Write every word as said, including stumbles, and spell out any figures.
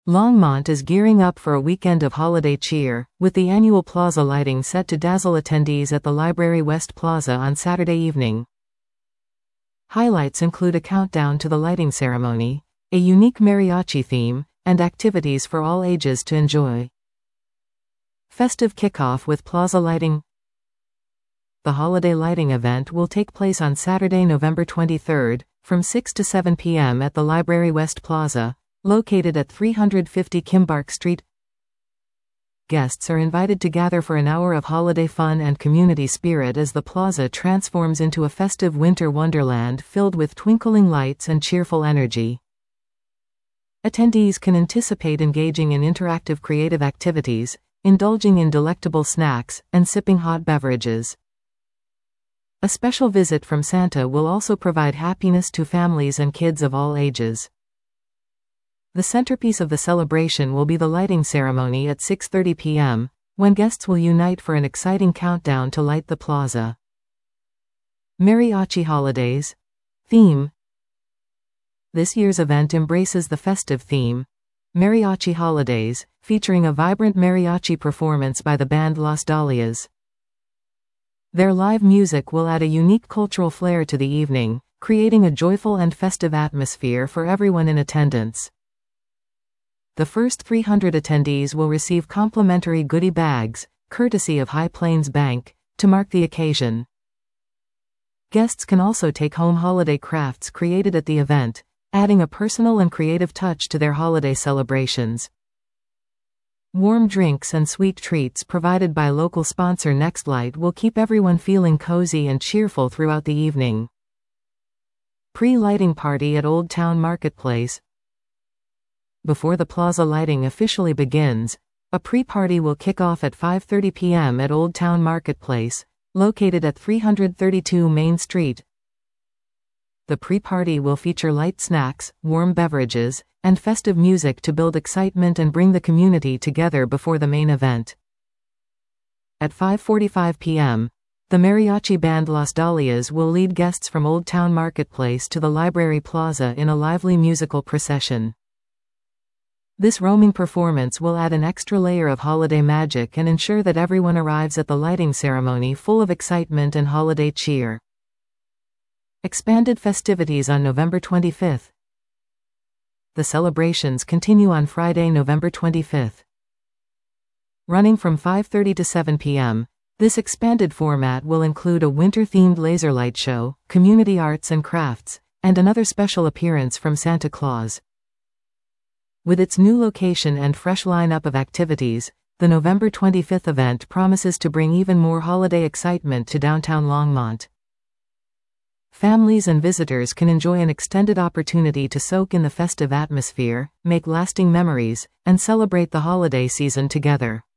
Longmont is gearing up for a weekend of holiday cheer, with the annual plaza lighting set to dazzle attendees at the Library West Plaza on Saturday evening. Highlights include a countdown to the lighting ceremony, a unique mariachi theme, and activities for all ages to enjoy. Festive kickoff with plaza lighting. The holiday lighting event will take place on Saturday, November twenty-third, from six to seven p m at the Library West Plaza, located at three fifty Kimbark Street. Guests are invited to gather for an hour of holiday fun and community spirit as the plaza transforms into a festive winter wonderland filled with twinkling lights and cheerful energy. Attendees can anticipate engaging in interactive creative activities, indulging in delectable snacks, and sipping hot beverages. A special visit from Santa will also provide happiness to families and kids of all ages. The centerpiece of the celebration will be the lighting ceremony at six thirty p m, when guests will unite for an exciting countdown to light the plaza. Mariachi Holidays theme. This year's event embraces the festive theme, Mariachi Holidays, featuring a vibrant mariachi performance by the band Las Dalias. Their live music will add a unique cultural flair to the evening, creating a joyful and festive atmosphere for everyone in attendance. The first three hundred attendees will receive complimentary goodie bags, courtesy of High Plains Bank, to mark the occasion. Guests can also take home holiday crafts created at the event, adding a personal and creative touch to their holiday celebrations. Warm drinks and sweet treats provided by local sponsor Nextlight will keep everyone feeling cozy and cheerful throughout the evening. Pre-lighting party at Old Town Marketplace. Before the plaza lighting officially begins, a pre-party will kick off at five thirty p m at Old Town Marketplace, located at three thirty-two Main Street. The pre-party will feature light snacks, warm beverages, and festive music to build excitement and bring the community together before the main event. At five forty-five p m, the mariachi band Las Dalias will lead guests from Old Town Marketplace to the Library Plaza in a lively musical procession. This roaming performance will add an extra layer of holiday magic and ensure that everyone arrives at the lighting ceremony full of excitement and holiday cheer. Expanded festivities on November twenty-fifth. The celebrations continue on Friday, November twenty-fifth. Running from five thirty to seven p m, this expanded format will include a winter-themed laser light show, community arts and crafts, and another special appearance from Santa Claus. With its new location and fresh lineup of activities, the November twenty-fifth event promises to bring even more holiday excitement to downtown Longmont. Families and visitors can enjoy an extended opportunity to soak in the festive atmosphere, make lasting memories, and celebrate the holiday season together.